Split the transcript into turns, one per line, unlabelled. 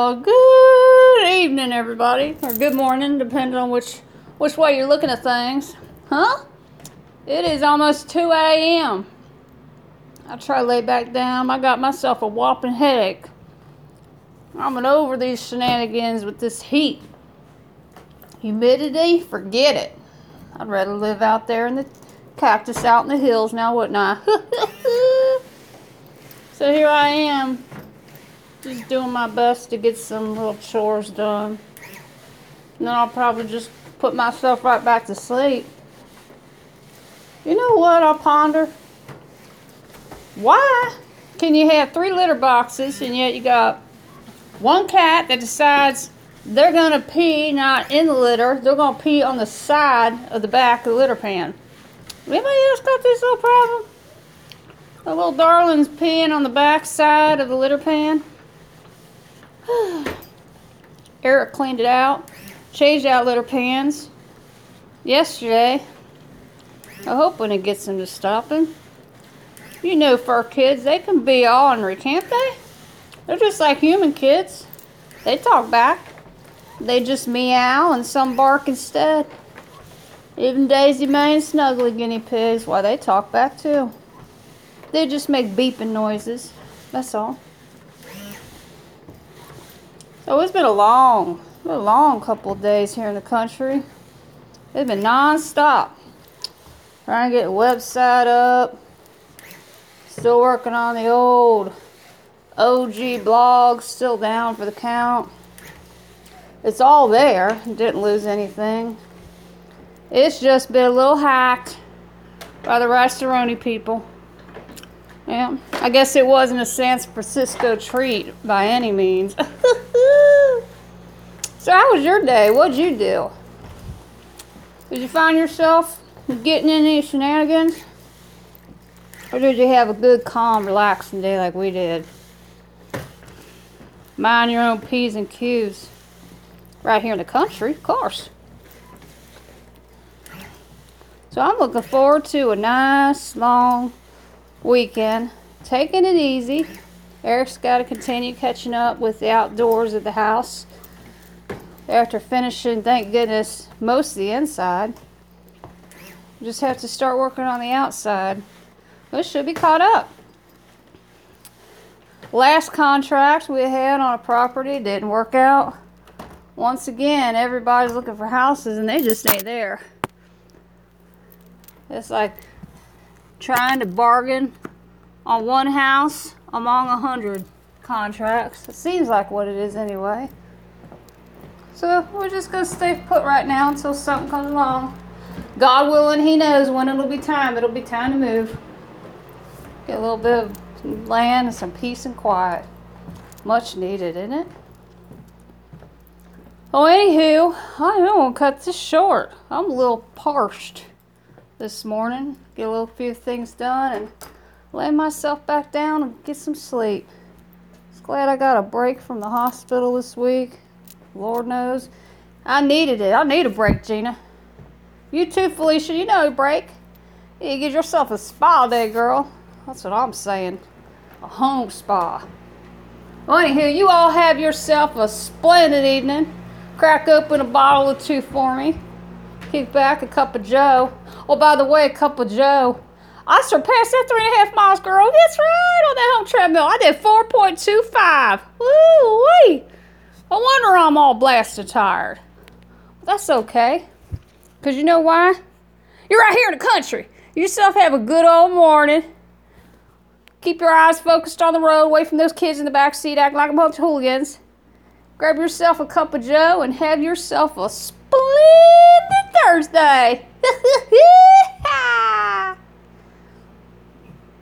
Well, good evening, everybody, or good morning, depending on which way you're looking at things. Huh? It is almost 2 a.m. I try to lay back down. I got myself a whopping headache. I'm over these shenanigans with this heat. Humidity, forget it. I'd rather live out there in the cactus out in the hills now, wouldn't I? So here I am, just doing my best to get some little chores done. And then I'll probably just put myself right back to sleep. You know what I ponder? Why can you have 3 litter boxes and yet you got one cat that decides they're going to pee not in the litter, they're going to pee on the side of the back of the litter pan? Anybody else got this little problem? The little darling's peeing on the back side of the litter pan. Eric cleaned it out, changed out litter pans yesterday. I hope when it gets him to stopping. You know, fur kids, they can be ornery, can't they? They're just like human kids. They talk back. They just meow and some bark instead. Even Daisy Mae and Snuggly guinea pigs, why, they talk back too. They just make beeping noises. That's all. So it's been a long couple of days here in the country. It's been non-stop. Trying to get the website up. Still working on the old OG blog. Still down for the count. It's all there. Didn't lose anything. It's just been a little hacked by the Rice-A-Roni people. Yeah, I guess it wasn't a San Francisco treat by any means. So how was your day? What'd you do? Did you find yourself getting in any shenanigans? Or did you have a good, calm, relaxing day like we did? Mind your own P's and Q's. Right here in the country, of course. So I'm looking forward to a nice, long weekend. Taking it easy. Eric's got to continue catching up with the outdoors of the house. After finishing, thank goodness, most of the inside. Just have to start working on the outside. We should be caught up. Last contract we had on a property didn't work out. Once again, everybody's looking for houses and they just ain't there. It's like trying to bargain on one house among 100 contracts. It seems like what it is anyway. So we're just going to stay put right now until something comes along. God willing, he knows when it'll be time. It'll be time to move. Get a little bit of land and some peace and quiet. Much needed, isn't it? Oh, anywho, I don't want to cut this short. I'm a little parched this morning. Get a little few things done and lay myself back down and get some sleep. Just glad I got a break from the hospital this week. Lord knows. I needed it. I need a break, Gina. You too, Felicia. You know a break. You get yourself a spa day, girl. That's what I'm saying. A home spa. Well, anywho, you all have yourself a splendid evening. Crack open a bottle or two for me. Kick back a cup of Joe. Oh, by the way, a cup of Joe. I surpassed that 3.5 miles, girl. That's right, on that home treadmill. I did 4.25. Woo-wee. No wonder I'm all blasted tired. That's okay. Because you know why? You're right here in the country. You yourself have a good old morning. Keep your eyes focused on the road, away from those kids in the back seat acting like a bunch of hooligans. Grab yourself a cup of Joe and have yourself a splendid Thursday.